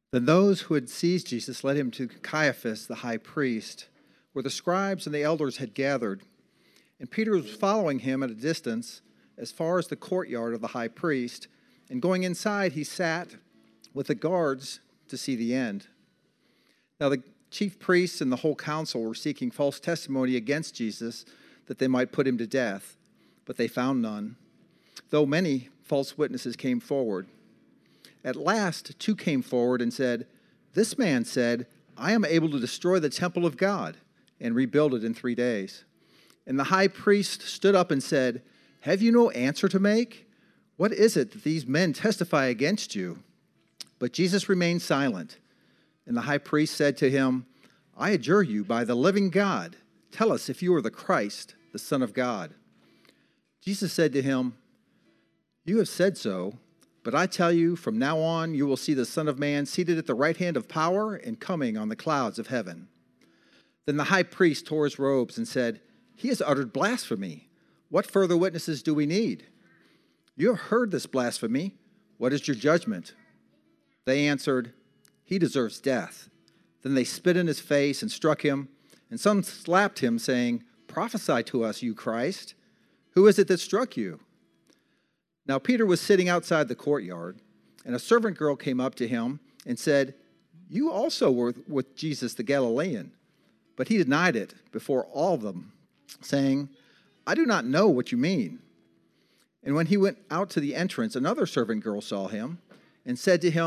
Then those who had seized Jesus led him to Caiaphas, the high priest, where the scribes and the elders had gathered. And Peter was following him at a distance as far as the courtyard of the high priest. And going inside, he sat with the guards to see the end. Now the chief priests and the whole council were seeking false testimony against Jesus that they might put him to death, but they found none, though many false witnesses came forward. At last, two came forward and said, "This man said, 'I am able to destroy the temple of God and rebuild it in 3 days.'" And the high priest stood up and said, "Have you no answer to make? What is it that these men testify against you?" But Jesus remained silent. And the high priest said to him, "I adjure you by the living God, tell us if you are the Christ, the Son of God." Jesus said to him, "You have said so, but I tell you, from now on you will see the Son of Man seated at the right hand of power and coming on the clouds of heaven." Then the high priest tore his robes and said, "He has uttered blasphemy. What further witnesses do we need? You have heard this blasphemy. What is your judgment?" They answered, "He deserves death." Then they spit in his face and struck him, and some slapped him, saying, "Prophesy to us, you Christ. Who is it that struck you?" Now Peter was sitting outside the courtyard, and a servant girl came up to him and said, "You also were with Jesus the Galilean." But he denied it before all of them, saying, "I do not know what you mean." And when he went out to the entrance, another servant girl saw him and said to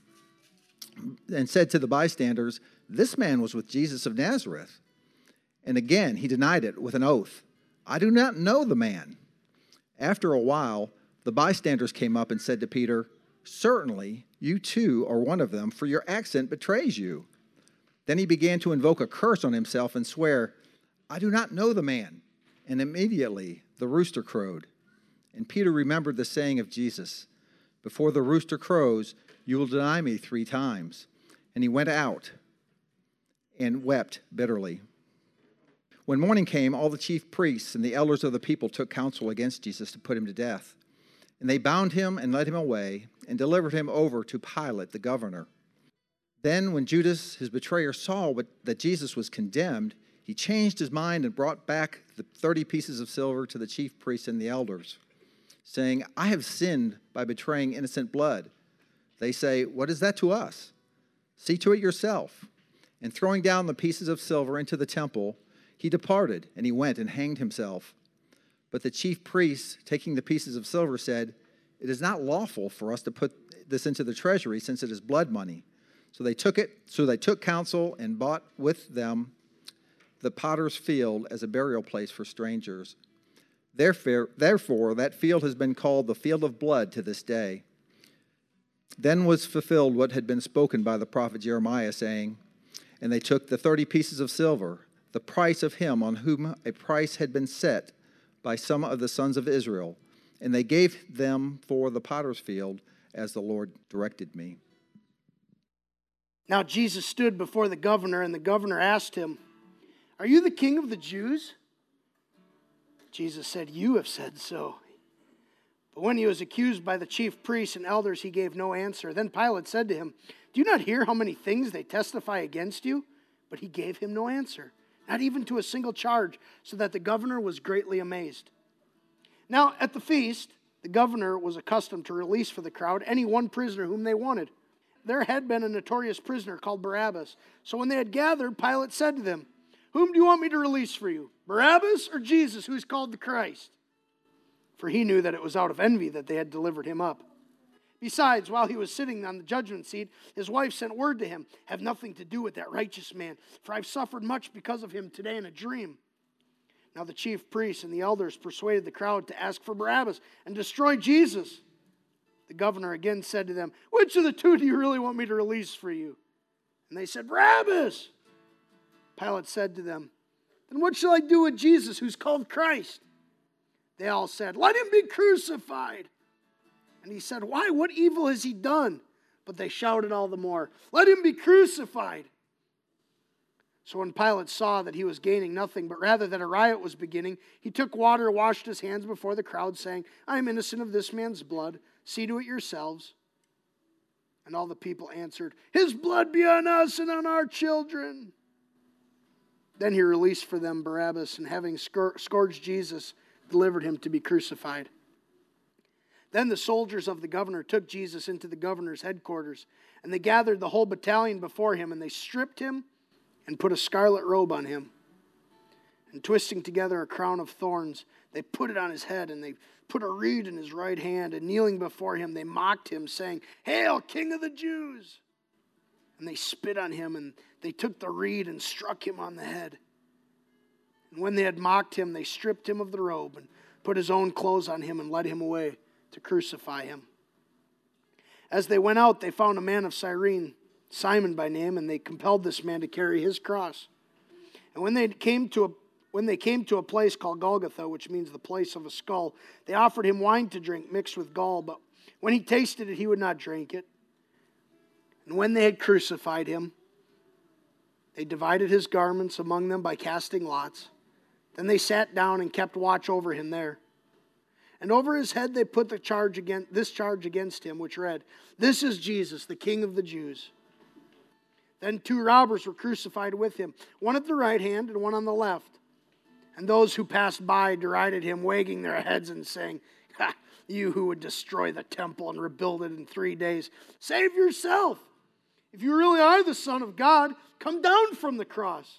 the bystanders, "This man was with Jesus of Nazareth." And again he denied it with an oath, "I do not know the man." After a while, the bystanders came up and said to Peter, "Certainly you too are one of them, for your accent betrays you." Then he began to invoke a curse on himself and swear, "I do not know the man." And immediately the rooster crowed. And Peter remembered the saying of Jesus, "Before the rooster crows, you will deny me 3 times." And he went out and wept bitterly. When morning came, all the chief priests and the elders of the people took counsel against Jesus to put him to death. And they bound him and led him away and delivered him over to Pilate, the governor. Then when Judas, his betrayer, saw that Jesus was condemned, he changed his mind and brought back the 30 pieces of silver to the chief priests and the elders, saying, "I have sinned by betraying innocent blood." They say, "What is that to us? See to it yourself." And throwing down the pieces of silver into the temple, he departed, and he went and hanged himself. But the chief priests, taking the pieces of silver, said, "It is not lawful for us to put this into the treasury, since it is blood money." So they took counsel and bought with them the potter's field as a burial place for strangers. Therefore, that field has been called the field of blood to this day. Then was fulfilled what had been spoken by the prophet Jeremiah, saying, "And they took the 30 pieces of silver, the price of him on whom a price had been set by some of the sons of Israel, and they gave them for the potter's field, as the Lord directed me." Now Jesus stood before the governor, and the governor asked him, "Are you the king of the Jews?" Jesus said, "You have said so." But when he was accused by the chief priests and elders, he gave no answer. Then Pilate said to him, "Do you not hear how many things they testify against you?" But he gave him no answer, not even to a single charge, so that the governor was greatly amazed. Now at the feast, the governor was accustomed to release for the crowd any one prisoner whom they wanted. There had been a notorious prisoner called Barabbas. So when they had gathered, Pilate said to them, "Whom do you want me to release for you, Barabbas or Jesus, who is called the Christ?" For he knew that it was out of envy that they had delivered him up. Besides, while he was sitting on the judgment seat, his wife sent word to him, "Have nothing to do with that righteous man, for I've suffered much because of him today in a dream." Now the chief priests and the elders persuaded the crowd to ask for Barabbas and destroy Jesus. The governor again said to them, "Which of the two do you really want me to release for you?" And they said, "Barabbas." Pilate said to them, "Then what shall I do with Jesus, who's called Christ?" They all said, "Let him be crucified." And he said, "Why? What evil has he done?" But they shouted all the more, "Let him be crucified." So when Pilate saw that he was gaining nothing, but rather that a riot was beginning, he took water, washed his hands before the crowd, saying, "I am innocent of this man's blood. See to it yourselves." And And all the people answered, "His blood be on us and on our children." Then he released for them Barabbas, and having scourged Jesus, delivered him to be crucified. Then the soldiers of the governor took Jesus into the governor's headquarters, and they gathered the whole battalion before him, and they stripped him and put a scarlet robe on him. And twisting together a crown of thorns, they put it on his head, and they put a reed in his right hand, and kneeling before him, they mocked him, saying, "Hail, King of the Jews!" And they spit on him, and they took the reed and struck him on the head. And when they had mocked him, they stripped him of the robe, and put his own clothes on him, and led him away to crucify him. As they went out, they found a man of Cyrene, Simon by name, and they compelled this man to carry his cross. And when they came to a place called Golgotha, which means the place of a skull, they offered him wine to drink mixed with gall, but when he tasted it, he would not drink it. And when they had crucified him, they divided his garments among them by casting lots. Then they sat down and kept watch over him there. And over his head they put this charge against him, which read, "This is Jesus, the King of the Jews." Then 2 robbers were crucified with him, one at the right hand and one on the left. And those who passed by derided him, wagging their heads and saying, "Ha, you who would destroy the temple and rebuild it in 3 days, save yourself. If you really are the Son of God, come down from the cross."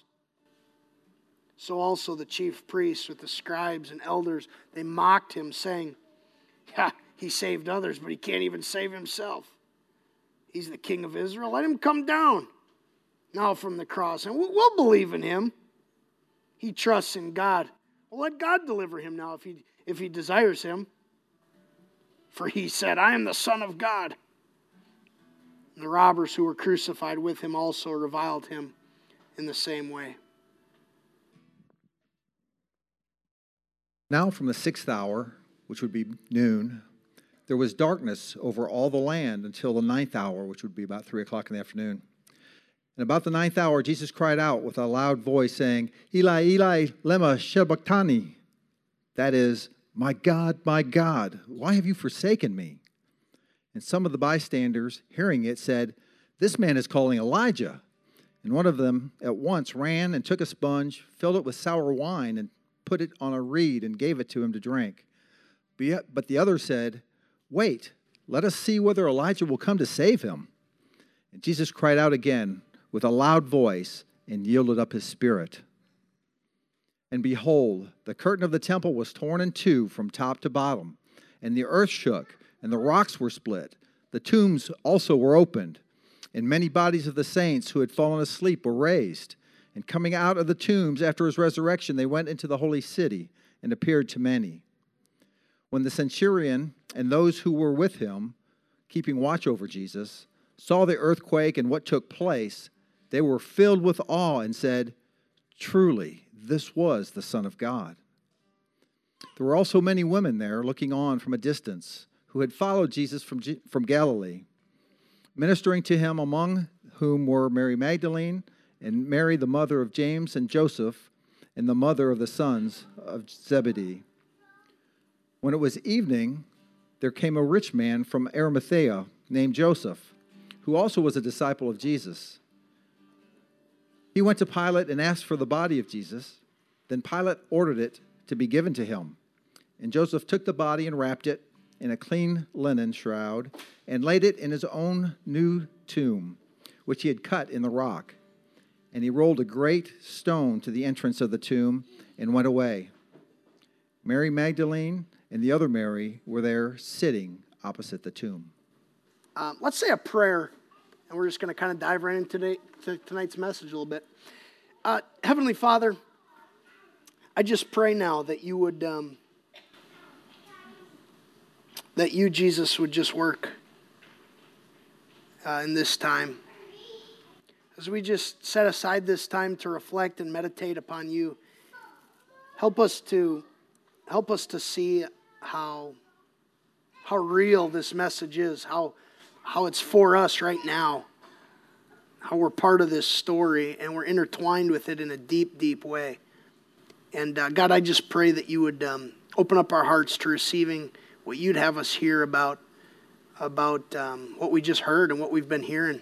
So also the chief priests with the scribes and elders, they mocked him, saying, "He saved others, but he can't even save himself. He's the King of Israel. Let him come down now from the cross, and we'll believe in him. He trusts in God. Well, let God deliver him now if he desires him. For he said, 'I am the Son of God.'" And the robbers who were crucified with him also reviled him in the same way. Now from the 6th hour, which would be noon, there was darkness over all the land until the 9th hour, which would be about 3 o'clock in the afternoon. And about the 9th hour, Jesus cried out with a loud voice, saying, "Eli, Eli, lema sabachthani." That is, my God, why have you forsaken me?" And some of the bystanders, hearing it, said, "This man is calling Elijah." And one of them at once ran and took a sponge, filled it with sour wine, and put it on a reed and gave it to him to drink. But the other said, "Wait, let us see whether Elijah will come to save him." And Jesus cried out again with a loud voice and yielded up his spirit. And behold, the curtain of the temple was torn in two from top to bottom, and the earth shook, and the rocks were split. The tombs also were opened, and many bodies of the saints who had fallen asleep were raised. And coming out of the tombs after his resurrection, they went into the holy city and appeared to many. When the centurion and those who were with him, keeping watch over Jesus, saw the earthquake and what took place, they were filled with awe and said, "Truly, this was the Son of God." There were also many women there looking on from a distance who had followed Jesus from Galilee, ministering to him, among whom were Mary Magdalene and Mary, the mother of James and Joseph, and the mother of the sons of Zebedee. When it was evening, there came a rich man from Arimathea named Joseph, who also was a disciple of Jesus. He went to Pilate and asked for the body of Jesus. Then Pilate ordered it to be given to him. And Joseph took the body and wrapped it in a clean linen shroud and laid it in his own new tomb, which he had cut in the rock. And he rolled a great stone to the entrance of the tomb and went away. Mary Magdalene and the other Mary were there sitting opposite the tomb. Let's say a prayer, and we're just going to kind of dive right into tonight's message a little bit. Heavenly Father, I just pray now that you would, that you, Jesus, would just work in this time. As we just set aside this time to reflect and meditate upon you, help us to see how real this message is, how it's for us right now, how we're part of this story and we're intertwined with it in a deep, deep way. And God, I just pray that you would open up our hearts to receiving what you'd have us hear about about what we just heard and what we've been hearing.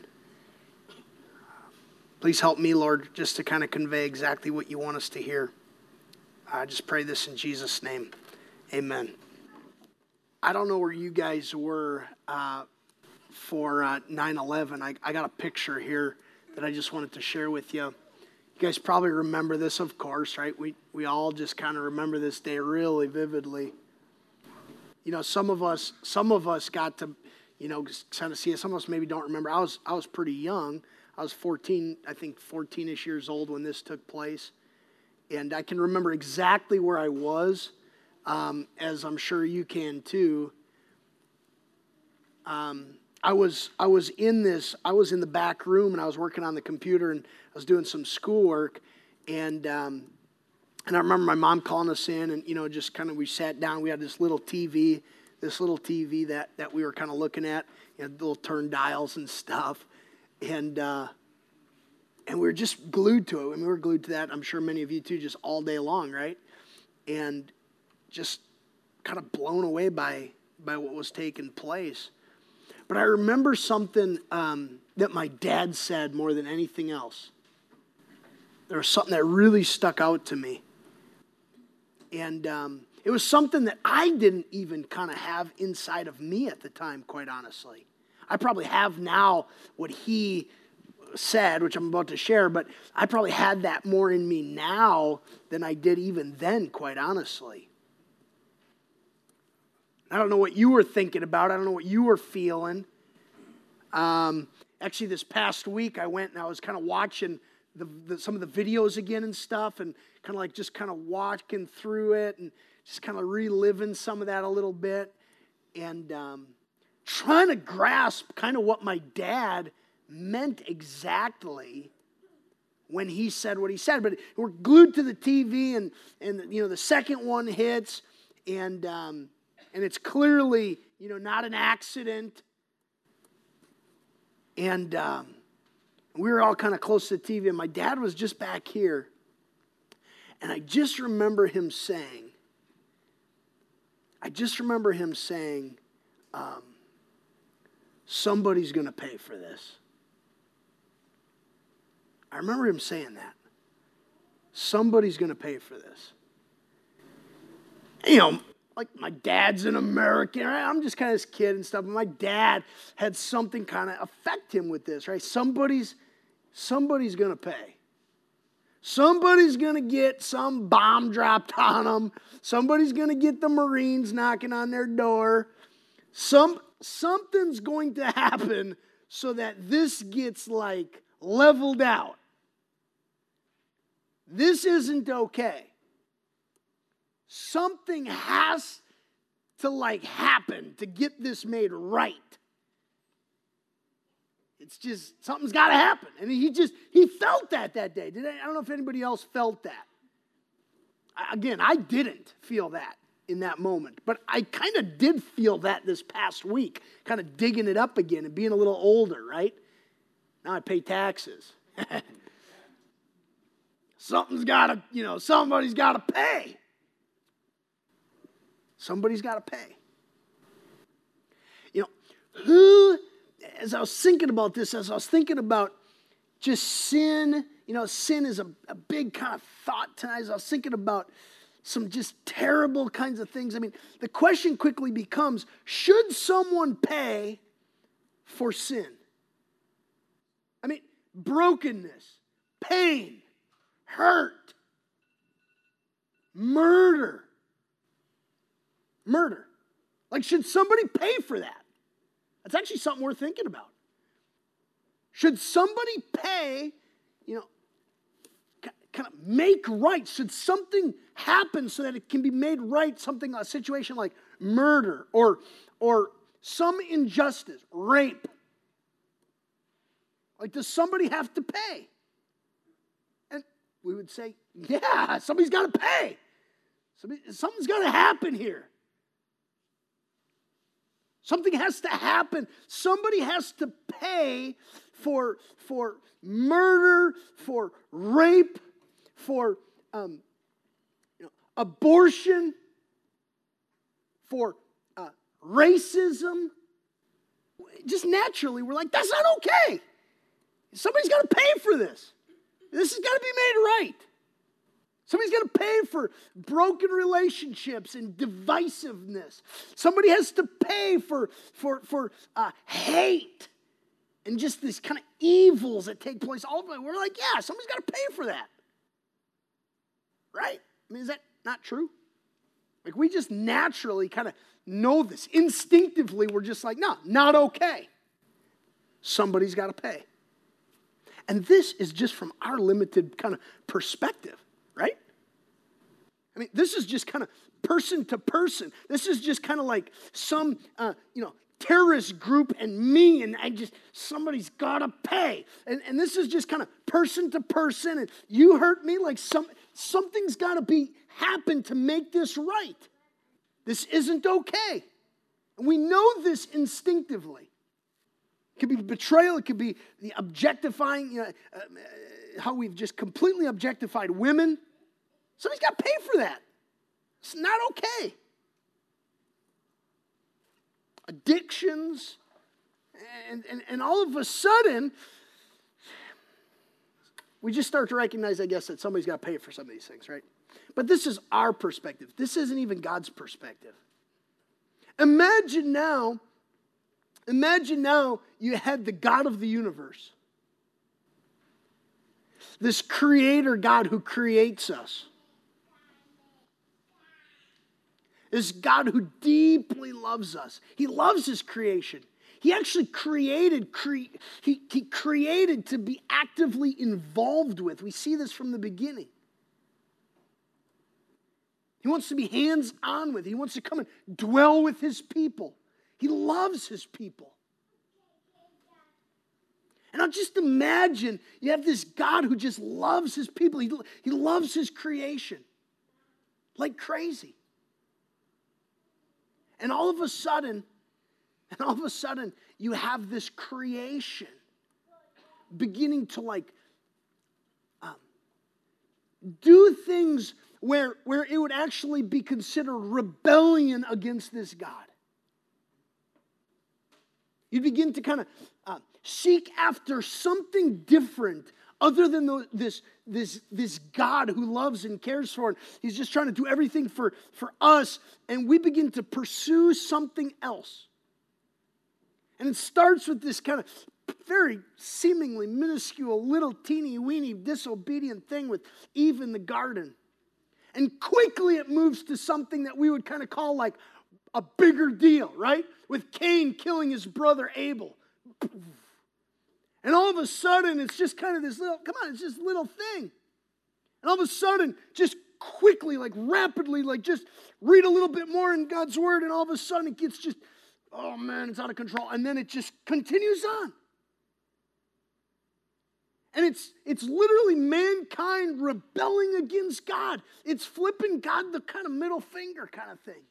Please help me, Lord, just to kind of convey exactly what you want us to hear. I just pray this in Jesus' name. Amen. I don't know where you guys were for 9/11. I got a picture here that I just wanted to share with you. You guys probably remember this, of course, right? We all just kind of remember this day really vividly. You know, some of us got to, kind of see it. Some of us maybe don't remember. I was pretty young. I was 14, I think 14-ish years old when this took place. And I can remember exactly where I was, as I'm sure you can too. I was in the back room, and I was working on the computer, and I was doing some schoolwork, and I remember my mom calling us in, and just kind of we sat down. We had this little TV that we were kind of looking at, little turn dials and stuff, and we were just glued to it. And we were glued to that. I'm sure many of you too, just all day long, right? And just kind of blown away by what was taking place. But I remember something that my dad said more than anything else. There was something that really stuck out to me. And it was something that I didn't even kind of have inside of me at the time, quite honestly. I probably have now what he said, which I'm about to share, but I probably had that more in me now than I did even then, quite honestly. I don't know what you were thinking about. I don't know what you were feeling. Actually, this past week, I went and I was kind of watching some of the videos again and stuff, and kind of like just kind of walking through it and just kind of reliving some of that a little bit, and trying to grasp kind of what my dad meant exactly when he said what he said. But we're glued to the TV, and the second one hits, and it's clearly not an accident, and we were all kind of close to the TV, and my dad was just back here, and I just remember him saying, somebody's going to pay for this. I remember him saying that. Somebody's going to pay for this. Like my dad's an American, right? I'm just kind of this kid and stuff. But my dad had something kind of affect him with this, right? Somebody's going to pay. Somebody's going to get some bomb dropped on them. Somebody's going to get the Marines knocking on their door. Something's going to happen so that this gets like leveled out. This isn't okay. Something has to happen to get this made right. It's just, something's got to happen. And he felt that day. I don't know if anybody else felt that. Again, I didn't feel that in that moment. But I kind of did feel that this past week, kind of digging it up again and being a little older, right? Now I pay taxes. Somebody's got to pay. Somebody's got to pay. As I was thinking about this, as I was thinking about just sin, sin is a big kind of thought tonight. As I was thinking about some just terrible kinds of things. I mean, the question quickly becomes, should someone pay for sin? I mean, brokenness, pain, hurt, murder. Like, should somebody pay for that? That's actually something we're thinking about. Should somebody pay, kind of make right? Should something happen so that it can be made right? A situation like murder or some injustice, rape. Like, does somebody have to pay? And we would say, yeah, somebody's got to pay. Something's got to happen here. Something has to happen. Somebody has to pay for murder, for rape, for abortion, for racism, just naturally, we're like, that's not okay. Somebody's got to pay for this. This has got to be made right. Somebody's got to pay for broken relationships and divisiveness. Somebody has to pay for hate and just these kind of evils that take place. All of it. We're like, yeah, somebody's got to pay for that. Right? I mean, is that not true? Like, we just naturally kind of know this. Instinctively, we're just like, no, not okay. Somebody's got to pay. And this is just from our limited kind of perspective, right? I mean, this is just kind of person to person. This is just kind of like some, terrorist group and me, and somebody's got to pay. And this is just kind of person to person, and you hurt me, like something's got to happen to make this right. This isn't okay. And we know this instinctively. It could be betrayal. It could be the objectifying, how we've just completely objectified women. Somebody's got to pay for that. It's not okay. Addictions. And all of a sudden, we just start to recognize, I guess, that somebody's got to pay for some of these things, right? But this is our perspective. This isn't even God's perspective. Imagine now you had the God of the universe. This creator God who creates us. This God who deeply loves us. He loves his creation. He actually created to be actively involved with. We see this from the beginning. He wants to be hands-on with. He wants to come and dwell with his people. He loves his people. And I'll just imagine you have this God who just loves his people. He loves his creation like crazy. And all of a sudden, you have this creation beginning to do things where it would actually be considered rebellion against this God. You begin to kind of seek after something different other than this God who loves and cares for. And he's just trying to do everything for us. And we begin to pursue something else. And it starts with this kind of very seemingly minuscule, little teeny weeny disobedient thing with Eve in the garden. And quickly it moves to something that we would kind of call like a bigger deal, right? With Cain killing his brother Abel. And all of a sudden, it's just kind of this it's just little thing. And all of a sudden, just quickly, rapidly, just read a little bit more in God's word, and all of a sudden it gets just, oh man, it's out of control. And then it just continues on. And it's literally mankind rebelling against God. It's flipping God the kind of middle finger kind of thing.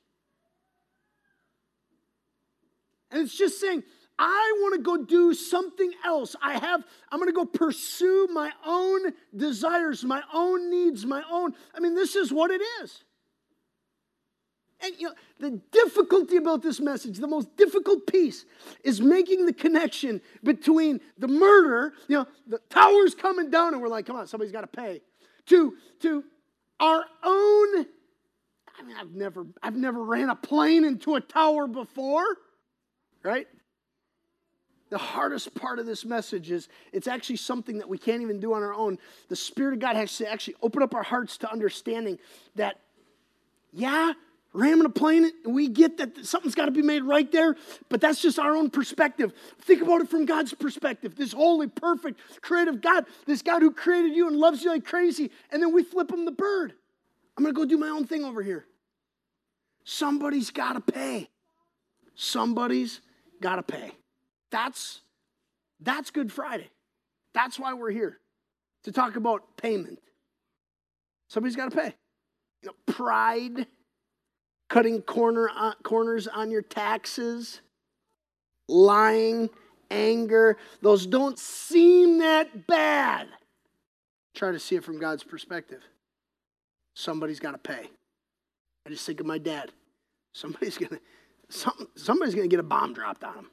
And it's just saying, I want to go do something else. I'm going to go pursue my own desires, my own needs, this is what it is. And the difficulty about this message, the most difficult piece is making the connection between the murder, the tower's coming down and we're like, come on, somebody's got to pay, to our own. I've never ran a plane into a tower before, right? The hardest part of this message is it's actually something that we can't even do on our own. The Spirit of God has to actually open up our hearts to understanding that, ramming a plane, we get that something's got to be made right there, but that's just our own perspective. Think about it from God's perspective. This holy, perfect, creative God, this God who created you and loves you like crazy, and then we flip him the bird. I'm going to go do my own thing over here. Somebody's got to pay. Somebody's got to pay. That's Good Friday. That's why we're here, to talk about payment. Somebody's got to pay. Pride, cutting corners on your taxes, lying, anger, those don't seem that bad. Try to see it from God's perspective. Somebody's got to pay. I just think of my dad. Somebody's gonna get a bomb dropped on him.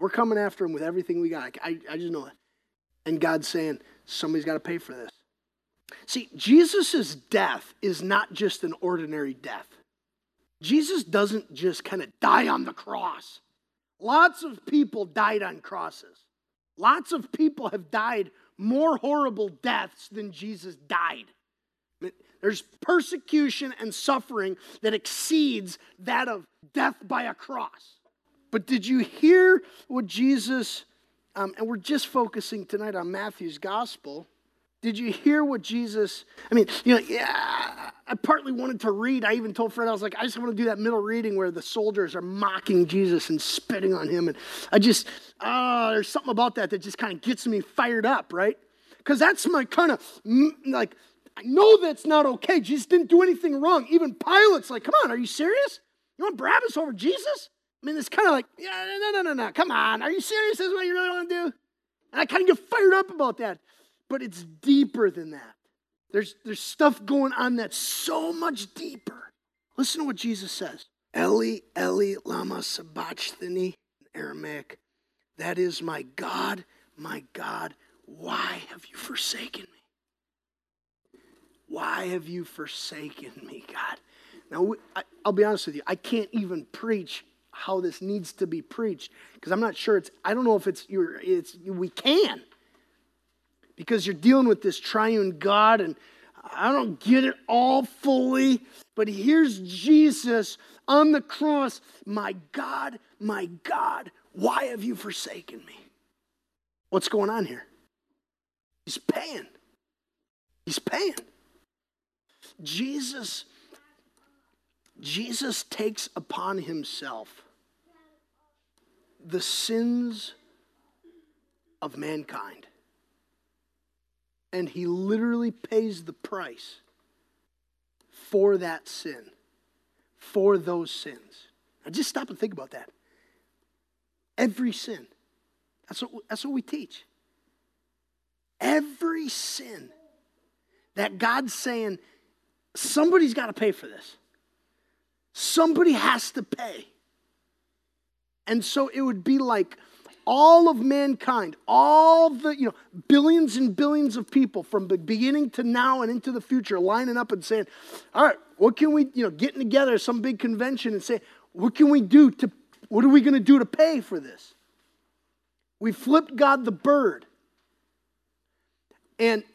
We're coming after him with everything we got. I just know it. And God's saying, somebody's got to pay for this. See, Jesus' death is not just an ordinary death. Jesus doesn't just kind of die on the cross. Lots of people died on crosses. Lots of people have died more horrible deaths than Jesus died. There's persecution and suffering that exceeds that of death by a cross. But did you hear what Jesus, and we're just focusing tonight on Matthew's gospel. Did you hear what Jesus, I partly wanted to read. I even told Fred, I was like, I just want to do that middle reading where the soldiers are mocking Jesus and spitting on him. And there's something about that just kind of gets me fired up, right? Because that's my kind of, I know that's not okay. Jesus didn't do anything wrong. Even Pilate's like, come on, are you serious? You want Barabbas over Jesus? I mean, it's kind of like, no. Come on, are you serious? This is what you really want to do? And I kind of get fired up about that. But it's deeper than that. There's stuff going on that's so much deeper. Listen to what Jesus says. Eli, Eli, lama sabachthani, in Aramaic. That is, my God, why have you forsaken me? Why have you forsaken me, God? Now, I'll be honest with you. I can't even preach how this needs to be preached because I'm not sure I don't know if we can. Because you're dealing with this triune God, and I don't get it all fully, but here's Jesus on the cross. My God, why have you forsaken me? What's going on here? He's paying. Jesus takes upon himself the sins of mankind. And he literally pays the price for that sin, for those sins. Now just stop and think about that. Every sin. That's what we teach. Every sin that God's saying, somebody's got to pay for this. Somebody has to pay. And so it would be like all of mankind, all the, billions and billions of people from the beginning to now and into the future lining up and saying, all right, what can we, getting together some big convention and say, what are we going to do to pay for this? We flipped God the bird. And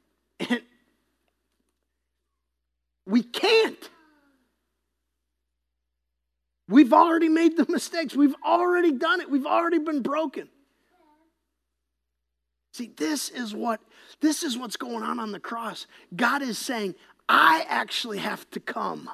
we can't. We've already made the mistakes. We've already done it. We've already been broken. See, this is what's going on the cross. God is saying, I actually have to come.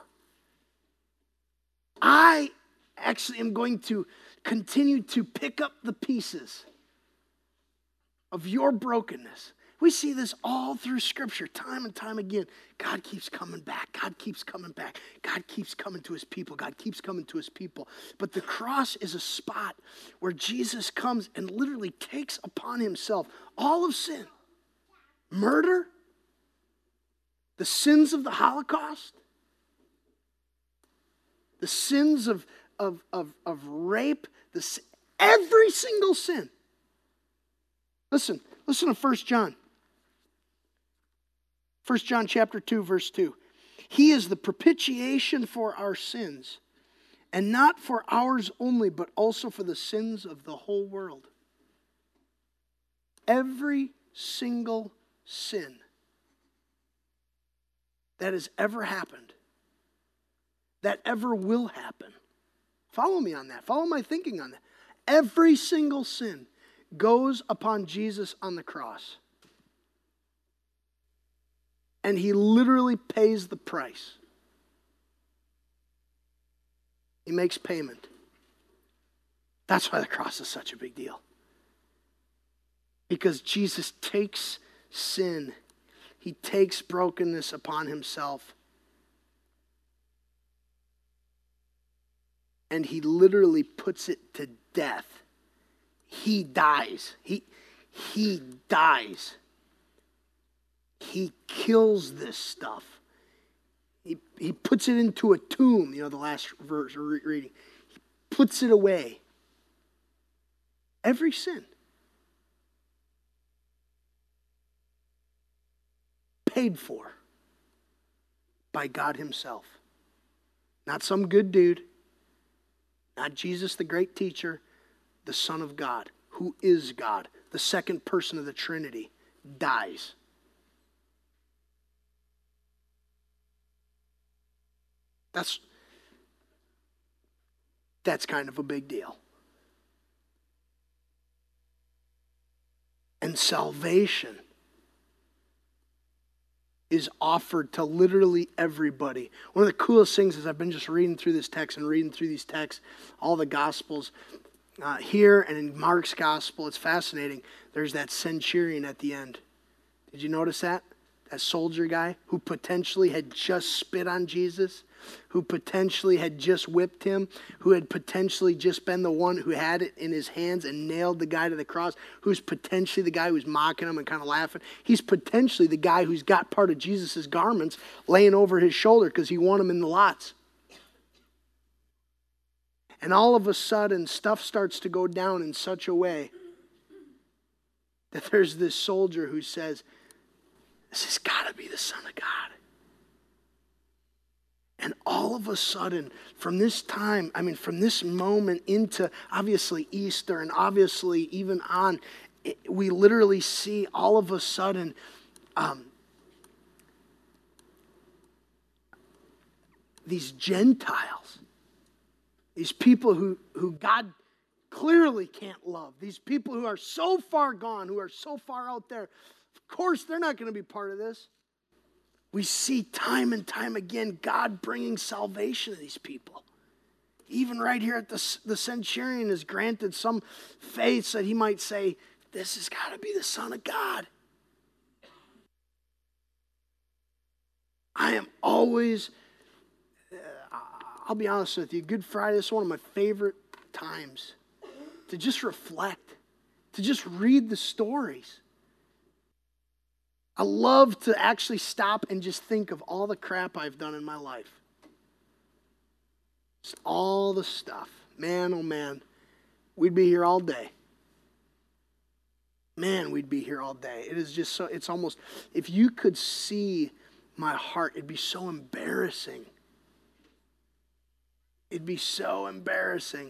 I actually am going to continue to pick up the pieces of your brokenness. We see this all through Scripture, time and time again. God keeps coming back. God keeps coming back. God keeps coming to his people. God keeps coming to his people. But the cross is a spot where Jesus comes and literally takes upon himself all of sin. Murder, the sins of the Holocaust, the sins of rape, every single sin. Listen to 1 John. 1 John chapter 2, verse 2. He is the propitiation for our sins, and not for ours only, but also for the sins of the whole world. Every single sin that has ever happened, that ever will happen. Follow me on that. Follow my thinking on that. Every single sin goes upon Jesus on the cross. And he literally pays the price. He makes payment. That's why the cross is such a big deal. Because Jesus takes sin. He takes brokenness upon himself. And he literally puts it to death. He dies. He dies. He kills this stuff. He puts it into a tomb, the last verse we're reading. He puts it away. Every sin. Paid for by God himself. Not some good dude. Not Jesus, the great teacher. The Son of God, who is God, the second person of the Trinity, dies. That's kind of a big deal. And salvation is offered to literally everybody. One of the coolest things is I've been just reading through this text and reading through these texts, all the Gospels, here and in Mark's Gospel. It's fascinating. There's that centurion at the end. Did you notice that? That soldier guy who potentially had just spit on Jesus, who potentially had just whipped him, who had potentially just been the one who had it in his hands and nailed the guy to the cross, who's potentially the guy who's mocking him and kind of laughing. He's potentially the guy who's got part of Jesus' garments laying over his shoulder because he won him in the lots. And all of a sudden, stuff starts to go down in such a way that there's this soldier who says, this has got to be the Son of God. And all of a sudden, from this time, from this moment into obviously Easter and obviously even on, we literally see all of a sudden these Gentiles, these people who God clearly can't love, these people who are so far gone, who are so far out there, of course they're not going to be part of this. We see time and time again God bringing salvation to these people. Even right here at the centurion is granted some faith that he might say, this has got to be the Son of God. I am always, I'll be honest with you, Good Friday is one of my favorite times to just reflect, to just read the stories. I love to actually stop and just think of all the crap I've done in my life. Just all the stuff. Man, oh man, we'd be here all day. Man, we'd be here all day. It is just so, it's almost, if you could see my heart, it'd be so embarrassing. It'd be so embarrassing.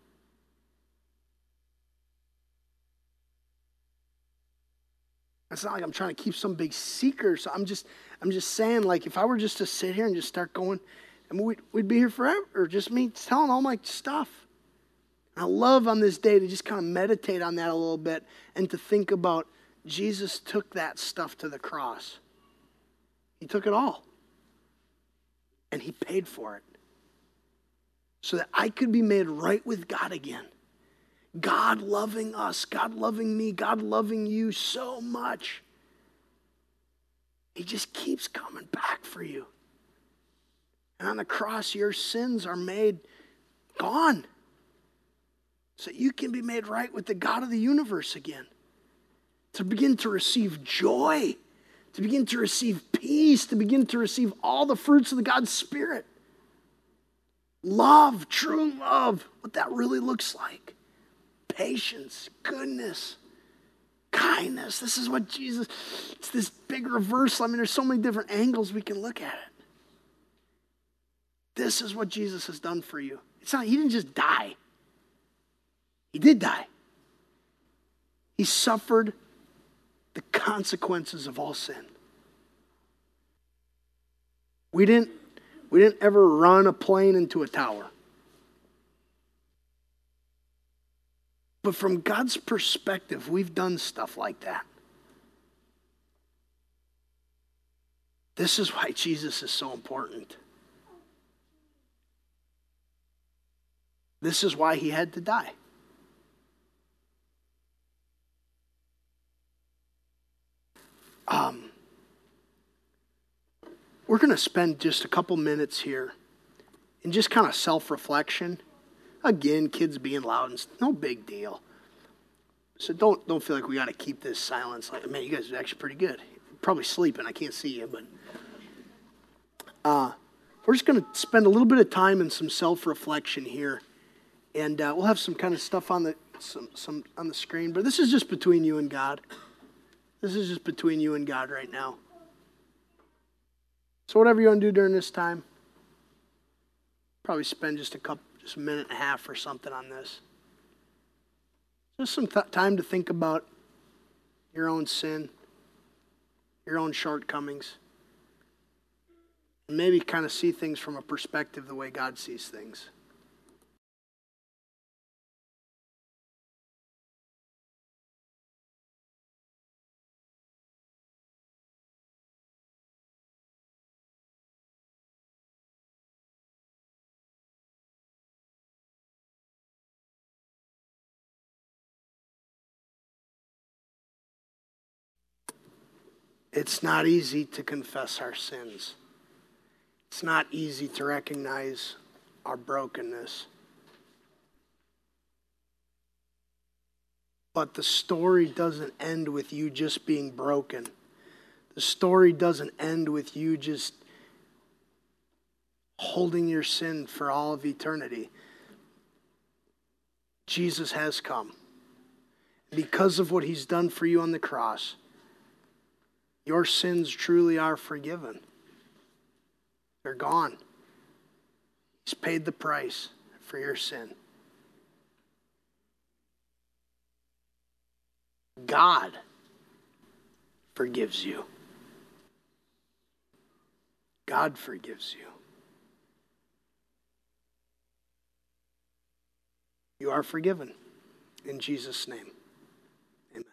It's not like I'm trying to keep some big secret. So I'm just saying, like, if I were just to sit here and just start going, we'd be here forever. Or just me telling all my stuff. I love on this day to just kind of meditate on that a little bit and to think about Jesus took that stuff to the cross. He took it all. And he paid for it. So that I could be made right with God again. God loving us, God loving me, God loving you so much. He just keeps coming back for you. And on the cross, your sins are made gone. So you can be made right with the God of the universe again. To begin to receive joy, to begin to receive peace, to begin to receive all the fruits of the God's Spirit. Love, true love, what that really looks like. Patience, goodness, kindness. This is what Jesus, it's this big reversal. There's so many different angles we can look at it. This is what Jesus has done for you. It's not, he didn't just die. He did die. He suffered the consequences of all sin. We didn't ever run a plane into a tower. But from God's perspective, we've done stuff like that. This is why Jesus is so important. This is why he had to die. We're going to spend just a couple minutes here in just kind of self-reflection. Again, kids being loud, and no big deal. So don't feel like we got to keep this silence. Like, man, you guys are actually pretty good. You're probably sleeping. I can't see you, but we're just going to spend a little bit of time in some self-reflection here, and we'll have some kind of stuff on the some on the screen, but this is just between you and God. This is just between you and God right now. So whatever you want to do during this time, probably spend just a minute and a half or something on this. Just some time to think about your own sin, your own shortcomings, and maybe kind of see things from a perspective the way God sees things. It's not easy to confess our sins. It's not easy to recognize our brokenness. But the story doesn't end with you just being broken. The story doesn't end with you just holding your sin for all of eternity. Jesus has come. Because of what he's done for you on the cross, your sins truly are forgiven. They're gone. He's paid the price for your sin. God forgives you. God forgives you. You are forgiven in Jesus' name. Amen.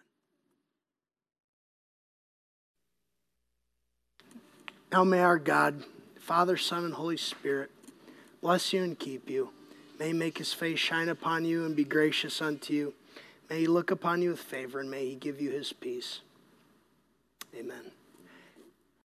Now may our God, Father, Son, and Holy Spirit, bless you and keep you. May he make his face shine upon you and be gracious unto you. May he look upon you with favor, and may he give you his peace. Amen.